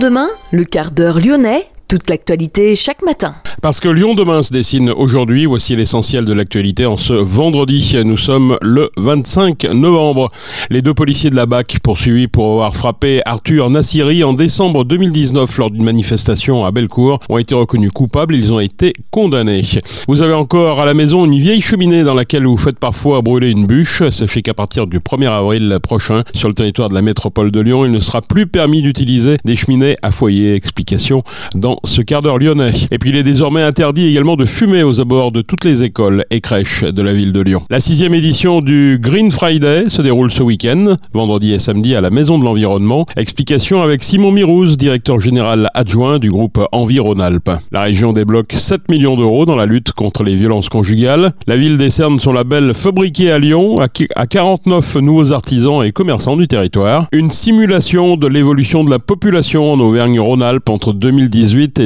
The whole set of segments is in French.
Lyon demain, le quart d'heure lyonnais, toute l'actualité chaque matin. Parce que Lyon demain se dessine aujourd'hui, voici l'essentiel de l'actualité en ce vendredi. Nous sommes le 25 novembre. Les deux policiers de la BAC poursuivis pour avoir frappé Arthur Nassiri en décembre 2019 lors d'une manifestation à Bellecour ont été reconnus coupables. Ils ont été condamnés. Vous avez encore à la maison une vieille cheminée dans laquelle vous faites parfois brûler une bûche. Sachez qu'à partir du 1er avril prochain, sur le territoire de la métropole de Lyon, il ne sera plus permis d'utiliser des cheminées à foyer. Explication dans ce quart d'heure lyonnais. Et puis il est désormais interdit également de fumer aux abords de toutes les écoles et crèches de la ville de Lyon. La 6e édition du Green Friday se déroule ce week-end, vendredi et samedi à la Maison de l'Environnement. Explication avec Simon Mirouz, directeur général adjoint du groupe Envi-Rhône-Alpes. La région débloque 7 millions d'euros dans la lutte contre les violences conjugales. La ville décerne son label Fabriqué à Lyon à 49 nouveaux artisans et commerçants du territoire. Une simulation de l'évolution de la population en Auvergne-Rhône-Alpes entre 2018 et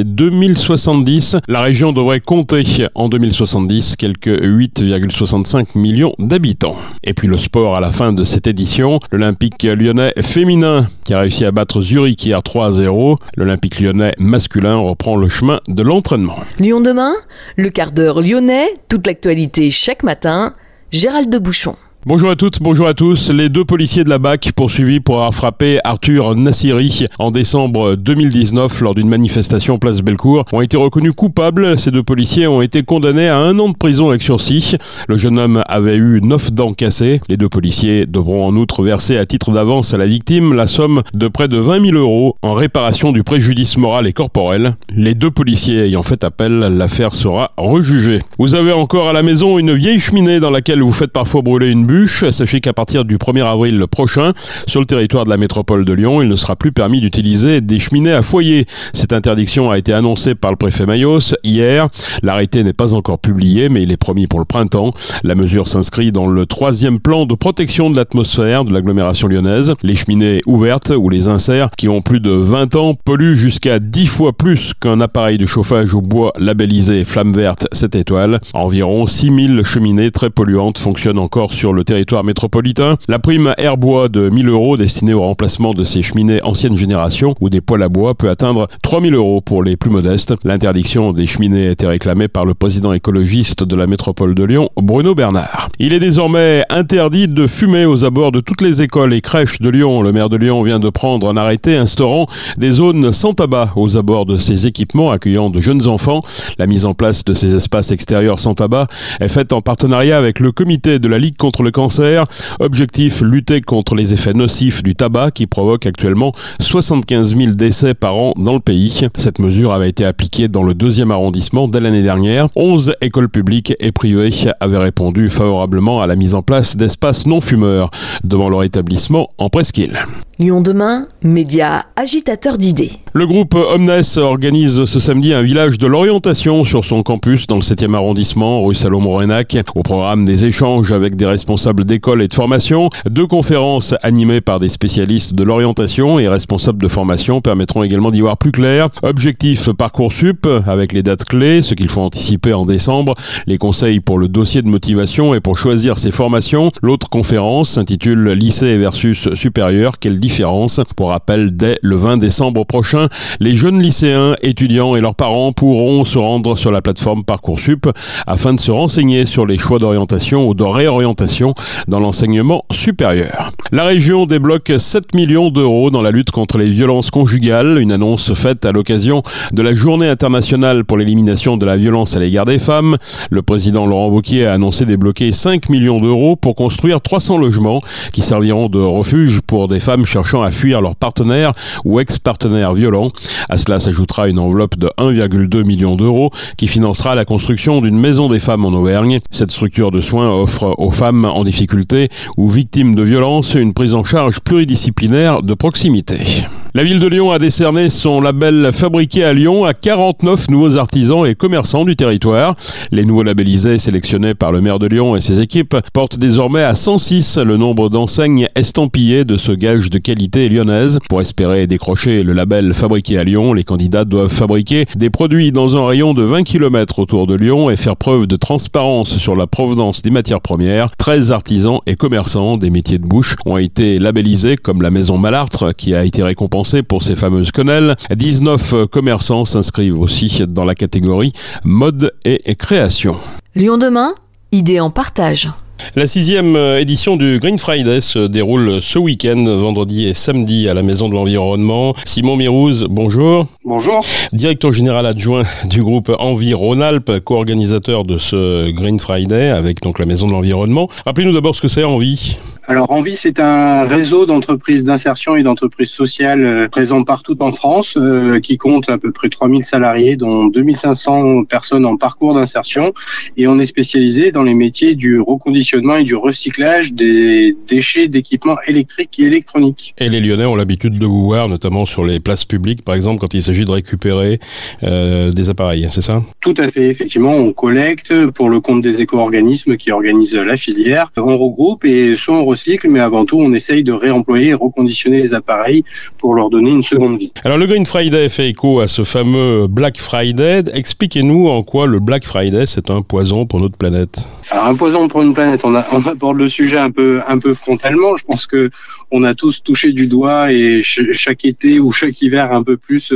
2070. La région devrait compter en 2070 quelques 8,65 millions d'habitants. Et puis le sport à la fin de cette édition, l'Olympique lyonnais féminin qui a réussi à battre Zurich hier 3-0. L'Olympique lyonnais masculin reprend le chemin de l'entraînement. Lyon demain, le quart d'heure lyonnais, toute l'actualité chaque matin, Gérald de Bouchon. Bonjour à toutes, bonjour à tous. Les deux policiers de la BAC poursuivis pour avoir frappé Arthur Nassiri en décembre 2019 lors d'une manifestation place Bellecour ont été reconnus coupables. Ces deux policiers ont été condamnés à 1 an de prison avec sursis. Le jeune homme avait eu 9 dents cassées. Les deux policiers devront en outre verser à titre d'avance à la victime la somme de près de 20 000 euros en réparation du préjudice moral et corporel. Les deux policiers ayant fait appel, l'affaire sera rejugée. Vous avez encore à la maison une vieille cheminée dans laquelle vous faites parfois brûler une bûche. Sachez qu'à partir du 1er avril prochain, sur le territoire de la métropole de Lyon, il ne sera plus permis d'utiliser des cheminées à foyer. Cette interdiction a été annoncée par le préfet Mayos hier. L'arrêté n'est pas encore publié, mais il est promis pour le printemps. La mesure s'inscrit dans le 3e plan de protection de l'atmosphère de l'agglomération lyonnaise. Les cheminées ouvertes ou les inserts qui ont plus de 20 ans polluent jusqu'à 10 fois plus qu'un appareil de chauffage au bois labellisé Flamme Verte 7 étoiles. Environ 6000 cheminées très polluantes fonctionnent encore sur le territoire métropolitain. La prime Airbois de 1 000 euros destinée au remplacement de ces cheminées ancienne génération ou des poêles à bois peut atteindre 3 000 euros pour les plus modestes. L'interdiction des cheminées a été réclamée par le président écologiste de la métropole de Lyon, Bruno Bernard. Il est désormais interdit de fumer aux abords de toutes les écoles et crèches de Lyon. Le maire de Lyon vient de prendre un arrêté instaurant des zones sans tabac aux abords de ces équipements accueillant de jeunes enfants. La mise en place de ces espaces extérieurs sans tabac est faite en partenariat avec le comité de la Ligue contre le cancer. Objectif, lutter contre les effets nocifs du tabac qui provoque actuellement 75 000 décès par an dans le pays. Cette mesure avait été appliquée dans le 2e arrondissement dès l'année dernière. 11 écoles publiques et privées avaient répondu favorablement à la mise en place d'espaces non fumeurs devant leur établissement en presqu'île. Lyon demain, média agitateur d'idées. Le groupe Omnes organise ce samedi un village de l'orientation sur son campus dans le 7e arrondissement, rue Salomon-Renac. Au programme des échanges avec des responsables d'écoles et de formation. 2 conférences animées par des spécialistes de l'orientation et responsables de formation permettront également d'y voir plus clair. Objectif Parcoursup avec les dates clés, ce qu'il faut anticiper en décembre, les conseils pour le dossier de motivation et pour choisir ses formations. L'autre conférence s'intitule Lycée versus supérieur, quelle différence? Pour rappel, dès le 20 décembre prochain, les jeunes lycéens, étudiants et leurs parents pourront se rendre sur la plateforme Parcoursup afin de se renseigner sur les choix d'orientation ou de réorientation dans l'enseignement supérieur. La région débloque 7 millions d'euros dans la lutte contre les violences conjugales, une annonce faite à l'occasion de la Journée internationale pour l'élimination de la violence à l'égard des femmes. Le président Laurent Wauquiez a annoncé débloquer 5 millions d'euros pour construire 300 logements qui serviront de refuge pour des femmes cherchant à fuir leur partenaire ou ex-partenaire violent. À cela s'ajoutera une enveloppe de 1,2 million d'euros qui financera la construction d'une maison des femmes en Auvergne. Cette structure de soins offre aux femmes en difficulté ou victimes de violences une prise en charge pluridisciplinaire de proximité. La ville de Lyon a décerné son label Fabriqué à Lyon à 49 nouveaux artisans et commerçants du territoire. Les nouveaux labellisés sélectionnés par le maire de Lyon et ses équipes portent désormais à 106 le nombre d'enseignes estampillées de ce gage de qualité lyonnaise. Pour espérer décrocher le label Fabriqué à Lyon, les candidats doivent fabriquer des produits dans un rayon de 20 km autour de Lyon et faire preuve de transparence sur la provenance des matières premières. 13 artisans et commerçants des métiers de bouche ont été labellisés comme la maison Malartre qui a été récompensée récompensé pour ses fameuses quenelles. 19 commerçants s'inscrivent aussi dans la catégorie mode et création. Lyon demain, idée en partage. La 6e édition du Green Friday se déroule ce week-end, vendredi et samedi, à la Maison de l'Environnement. Simon Mirouz, bonjour. Bonjour. Directeur général adjoint du groupe Envie Rhône-Alpes, co-organisateur de ce Green Friday avec donc la Maison de l'Environnement. Rappelez-nous d'abord ce que c'est Envie. Alors Envie, c'est un réseau d'entreprises d'insertion et d'entreprises sociales présents partout en France, qui compte à peu près 3000 salariés, dont 2500 personnes en parcours d'insertion. Et on est spécialisé dans les métiers du reconditionnement et du recyclage des déchets d'équipements électriques et électroniques. Et les Lyonnais ont l'habitude de vous voir, notamment sur les places publiques, par exemple, quand il s'agit de récupérer des appareils, c'est ça ? Tout à fait, effectivement, on collecte pour le compte des éco-organismes qui organisent la filière. On regroupe et soit on recycle, mais avant tout, on essaye de réemployer et reconditionner les appareils pour leur donner une seconde vie. Alors, le Green Friday fait écho à ce fameux Black Friday. Expliquez-nous en quoi le Black Friday, c'est un poison pour notre planète. Alors, un poison pour une planète, on aborde le sujet un peu frontalement. Je pense que on a tous touché du doigt et chaque été ou chaque hiver un peu plus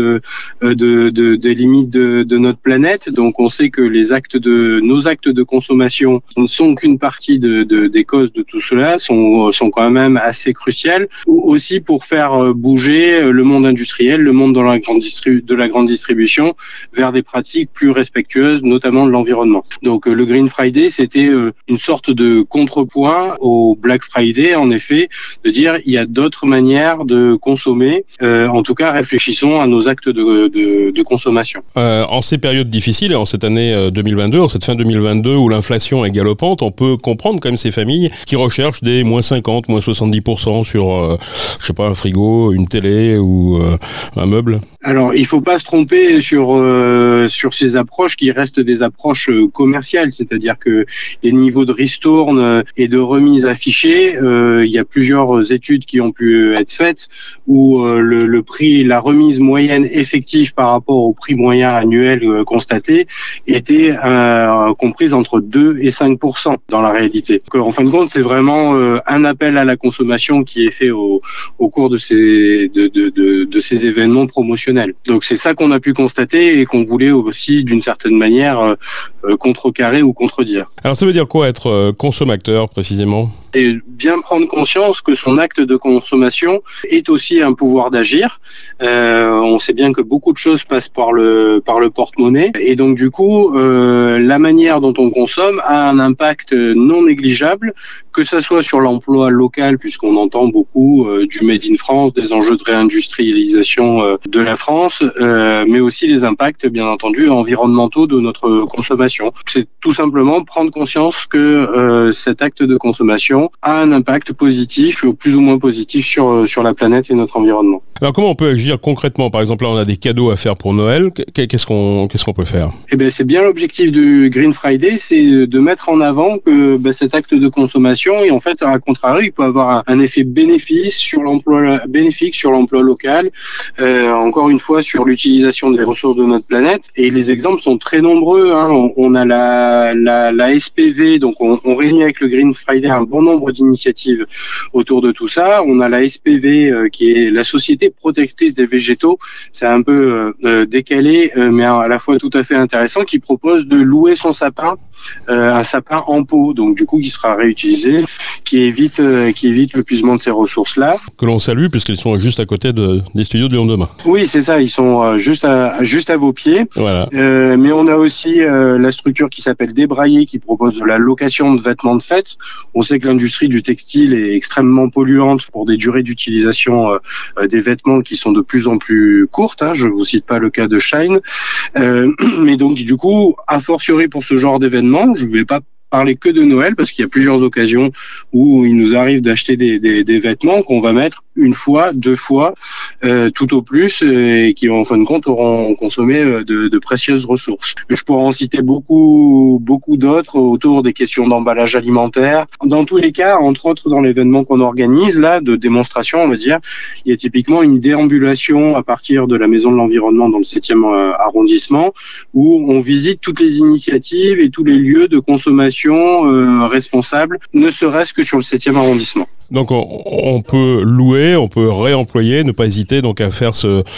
des limites de notre planète. Donc, on sait que nos actes de consommation ne sont qu'une partie des causes de tout cela, sont quand même assez cruciales. Aussi pour faire bouger le monde industriel, le monde de la grande distribution vers des pratiques plus respectueuses, notamment de l'environnement. Donc, le Green Friday, c'était une sorte de contrepoint au Black Friday, en effet, de dire il y a d'autres manières de consommer. En tout cas, réfléchissons à nos actes de consommation. En ces périodes difficiles, en cette année 2022, en cette fin 2022 où l'inflation est galopante, on peut comprendre quand même ces familles qui recherchent des moins 50, moins 70% sur, je sais pas, un frigo, une télé ou un meuble. Alors, il faut pas se tromper sur ces approches qui restent des approches commerciales, c'est-à-dire que les niveaux de ristourne et de remise affichés, il y a plusieurs études qui ont pu être faites où le prix, la remise moyenne effective par rapport au prix moyen annuel constaté était comprise entre 2 et 5% dans la réalité. Donc, en fin de compte, c'est vraiment un appel à la consommation qui est fait au cours de ces événements promotionnels. Donc c'est ça qu'on a pu constater et qu'on voulait aussi d'une certaine manière contrecarrer ou contredire. Alors ça veut dire quoi être consommateur précisément ? Et bien prendre conscience que son acte de consommation est aussi un pouvoir d'agir. On sait bien que beaucoup de choses passent par le porte-monnaie et donc du coup la manière dont on consomme a un impact non négligeable, que ça soit sur l'emploi local puisqu'on entend beaucoup du Made in France, des enjeux de réindustrialisation de la France, mais aussi les impacts bien entendu environnementaux de notre consommation. C'est tout simplement prendre conscience que cet acte de consommation a un impact positif ou plus ou moins positif sur la planète et notre environnement. Alors comment on peut agir concrètement ? Par exemple, là on a des cadeaux à faire pour Noël. Qu'est-ce qu'on peut faire ? Eh bien, c'est bien l'objectif du Green Friday, c'est de mettre en avant que cet acte de consommation, et en fait, à contrario, il peut avoir un effet bénéfique sur l'emploi local, encore une fois sur l'utilisation des ressources de notre planète. Et les exemples sont très nombreux. On a la SPV, donc on réunit avec le Green Friday un bon nombre d'initiatives autour de tout ça. On a la SPV qui est la Société protectrice des végétaux. C'est un peu décalé, mais à la fois tout à fait intéressant, qui propose de louer son sapin, un sapin en pot, donc du coup qui sera réutilisé, qui évite l'épuisement de ces ressources-là. Que l'on salue puisqu'ils sont juste à côté des studios de Lyon demain. Oui, c'est ça, ils sont juste à vos pieds. Voilà. Mais on a aussi la structure qui s'appelle Débraillé, qui propose de la location de vêtements de fête. On sait que l'industrie du textile est extrêmement polluante pour des durées d'utilisation des vêtements qui sont de plus en plus courtes. Je ne vous cite pas le cas de Shine. Mais donc, du coup, a fortiori pour ce genre d'événement, je ne vais pas parler que de Noël parce qu'il y a plusieurs occasions où il nous arrive d'acheter des vêtements qu'on va mettre une fois, deux fois, tout au plus, et qui en fin de compte auront consommé de précieuses ressources. Je pourrais en citer beaucoup d'autres autour des questions d'emballage alimentaire. Dans tous les cas, entre autres dans l'événement qu'on organise là de démonstration, on va dire, il y a typiquement une déambulation à partir de la Maison de l'Environnement dans le 7e arrondissement où on visite toutes les initiatives et tous les lieux de consommation responsables, ne serait-ce que sur le 7e arrondissement. Donc on peut louer, on peut réemployer, ne pas hésiter donc à faire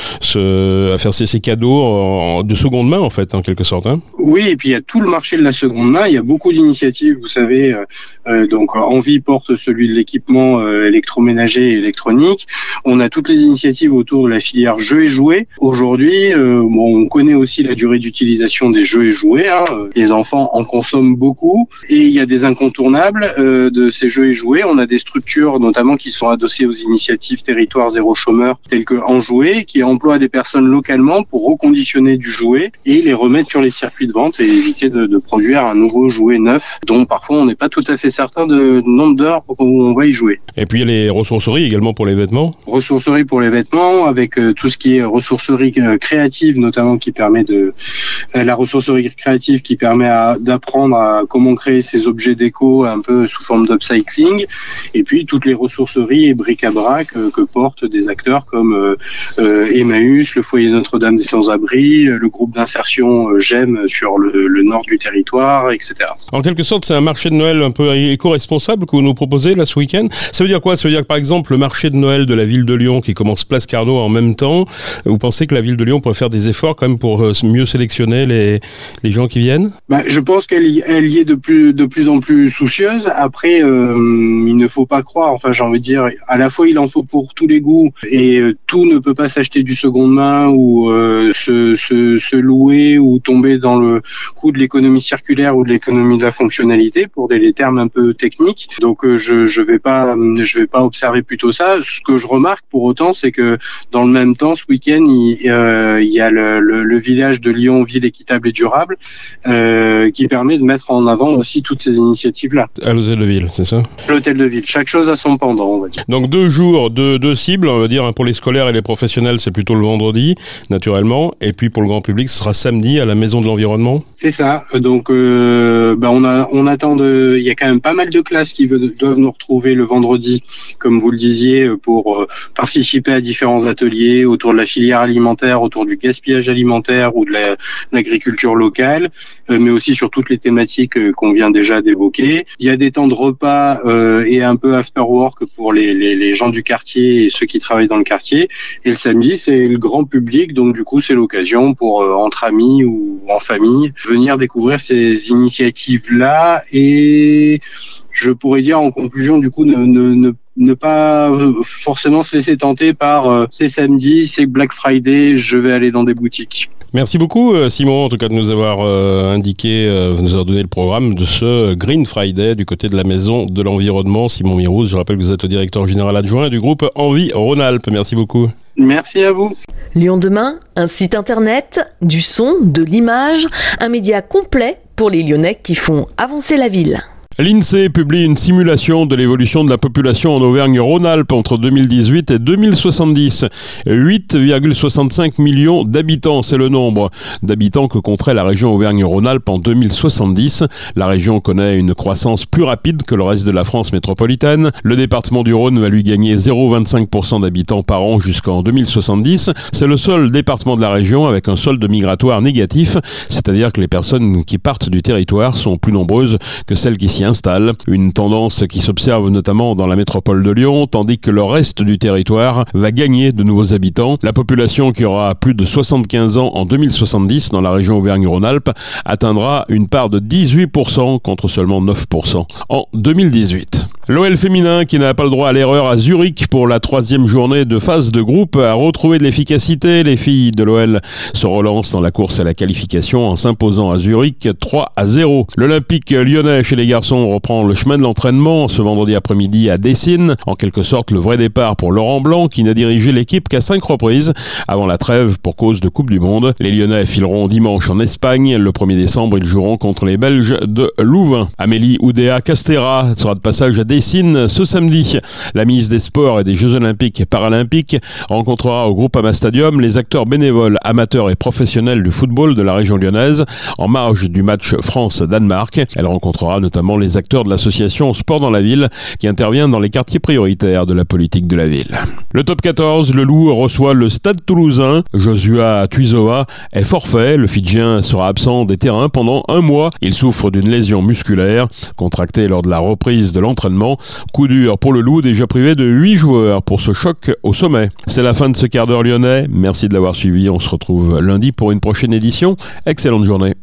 ces cadeaux de seconde main en fait, en quelque sorte. Hein. Oui, et puis il y a tout le marché de la seconde main. Il y a beaucoup d'initiatives, vous savez. Donc Envie porte celui de l'équipement électroménager et électronique. On a toutes les initiatives autour de la filière jeux et jouets. Aujourd'hui, on connaît aussi la durée d'utilisation des jeux et jouets. Hein. Les enfants en consomment beaucoup et il y a des incontournables de ces jeux et jouets. On a des structures notamment qui sont adossées aux initiatives territoire zéro chômeur telles que Enjouer, qui emploient des personnes localement pour reconditionner du jouet et les remettre sur les circuits de vente et éviter de produire un nouveau jouet neuf dont parfois on n'est pas tout à fait certain de nombre d'heures où on va y jouer. Et puis il y a les ressourceries également pour les vêtements. Ressourcerie pour les vêtements avec tout ce qui est ressourcerie créative notamment qui permet la ressourcerie créative qui permet d'apprendre à comment créer ces objets déco un peu sous forme d'upcycling et puis toutes les ressourceries et bric-à-brac que portent des acteurs comme Emmaüs, le foyer Notre-Dame des Sans-Abris, le groupe d'insertion GEM sur le nord du territoire, etc. En quelque sorte, c'est un marché de Noël un peu éco-responsable que vous nous proposez là ce week-end. Ça veut dire quoi ? Ça veut dire que par exemple le marché de Noël de la ville de Lyon qui commence place Carnot en même temps, vous pensez que la ville de Lyon pourrait faire des efforts quand même pour mieux sélectionner les gens qui viennent ? Je pense qu'elle y est de plus en plus soucieuse. Après, il ne faut pas croire, enfin j'ai envie de dire, à la fois il en faut pour tous les goûts et tout ne peut pas s'acheter du seconde main ou se louer ou tomber dans le coup de l'économie circulaire ou de l'économie de la fonctionnalité pour des termes un peu techniques. Donc je vais pas observer plutôt ça. Ce que je remarque pour autant, c'est que dans le même temps, ce week-end, il y a le village de Lyon, ville équitable et durable, qui permet de mettre en avant aussi toutes ces initiatives-là. À l'hôtel de ville, c'est ça ? L'hôtel de ville. Chaque chose a son pendant, on va dire. Donc 2 jours, deux cibles, on va dire, pour les scolaires et les professionnels, c'est plutôt le vendredi, naturellement, et puis pour le grand public, ce sera samedi à la Maison de l'Environnement. C'est ça. Donc on attend il y a quand même pas mal de classes qui doivent nous retrouver le vendredi, comme vous le disiez, pour participer à différents ateliers autour de la filière alimentaire, autour du gaspillage alimentaire ou de l'agriculture locale, mais aussi sur toutes les thématiques qu'on vient déjà d'évoquer. Il y a des temps de repas et un peu after work pour les gens du quartier et ceux qui travaillent dans le quartier. Et le samedi, c'est le grand public, donc du coup, c'est l'occasion pour entre amis ou en famille venir découvrir ces initiatives-là. Et je pourrais dire en conclusion, du coup, ne pas forcément se laisser tenter par c'est samedi, c'est Black Friday, je vais aller dans des boutiques. Merci beaucoup Simon, en tout cas de nous avoir indiqué, de nous avoir donné le programme de ce Green Friday du côté de la Maison de l'Environnement. Simon Mirouz, je rappelle que vous êtes le directeur général adjoint du groupe Envie Rhône-Alpes. Merci beaucoup. Merci à vous. Lyon Demain, un site internet, du son, de l'image, un média complet pour les Lyonnais qui font avancer la ville. L'INSEE publie une simulation de l'évolution de la population en Auvergne-Rhône-Alpes entre 2018 et 2070. 8,65 millions d'habitants, c'est le nombre d'habitants que compterait la région Auvergne-Rhône-Alpes en 2070. La région connaît une croissance plus rapide que le reste de la France métropolitaine. Le département du Rhône va lui gagner 0,25% d'habitants par an jusqu'en 2070. C'est le seul département de la région avec un solde migratoire négatif, c'est-à-dire que les personnes qui partent du territoire sont plus nombreuses que celles qui s'y installe. Une tendance qui s'observe notamment dans la métropole de Lyon, tandis que le reste du territoire va gagner de nouveaux habitants. La population qui aura plus de 75 ans en 2070 dans la région Auvergne-Rhône-Alpes atteindra une part de 18% contre seulement 9% en 2018. L'OL féminin qui n'a pas le droit à l'erreur à Zurich pour la 3e journée de phase de groupe a retrouvé de l'efficacité. Les filles de l'OL se relancent dans la course à la qualification en s'imposant à Zurich 3-0. L'Olympique lyonnais chez les garçons reprend le chemin de l'entraînement ce vendredi après-midi à Dessines. En quelque sorte le vrai départ pour Laurent Blanc qui n'a dirigé l'équipe qu'à 5 reprises avant la trêve pour cause de Coupe du Monde. Les Lyonnais fileront dimanche en Espagne. Le 1er décembre, ils joueront contre les Belges de Louvain. Amélie Oudéa-Castéra sera de passage à Dessines ce samedi. La ministre des Sports et des Jeux Olympiques et Paralympiques rencontrera au Groupama Stadium les acteurs bénévoles, amateurs et professionnels du football de la région lyonnaise en marge du match France-Danemark. Elle rencontrera notamment les les acteurs de l'association Sport dans la ville qui intervient dans les quartiers prioritaires de la politique de la ville. Le top 14, le Loup reçoit le Stade Toulousain. Joshua Tuizoa est forfait. Le Fidjien sera absent des terrains pendant un mois. Il souffre d'une lésion musculaire contractée lors de la reprise de l'entraînement. Coup dur pour le Loup, déjà privé de 8 joueurs pour ce choc au sommet. C'est la fin de ce quart d'heure lyonnais. Merci de l'avoir suivi. On se retrouve lundi pour une prochaine édition. Excellente journée.